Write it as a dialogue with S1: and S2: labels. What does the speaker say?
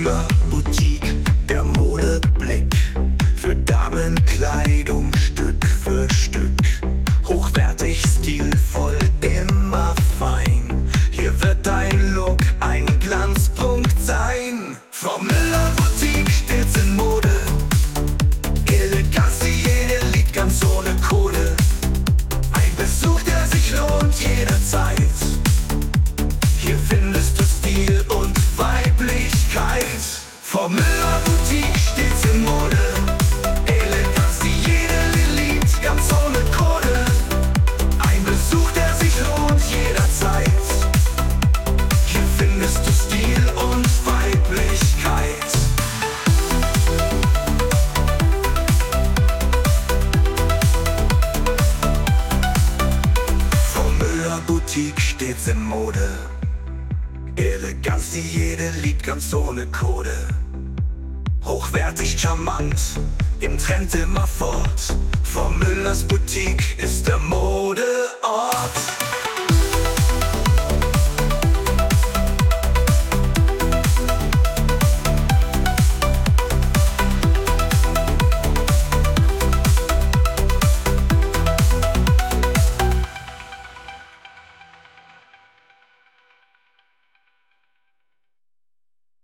S1: Müller Boutique, der Modeblick. Für Damenkleidung Stück für Stück. Hochwertig, stilvoll, immer fein. Hier wird dein Look ein Glanzpunkt sein. Frau Müller Boutique stets in Mode. Eleganz, die jede liebt, ganz ohne Kohle. Ein Besuch, der sich lohnt jederzeit. Hier findest du Stil und Weiblichkeit. Frau Müller Boutique stets in Mode. Eleganz, die jede liebt, ganz ohne Kohle. Ein Besuch, der sich lohnt jederzeit. Hier findest du Stil und Weiblichkeit. Frau Müller Boutique stets in Mode. Eleganz, die jede liebt, ganz ohne Code. Hochwertig, charmant, im Trend immer fort. Frau Müllers Boutique ist der Modeort.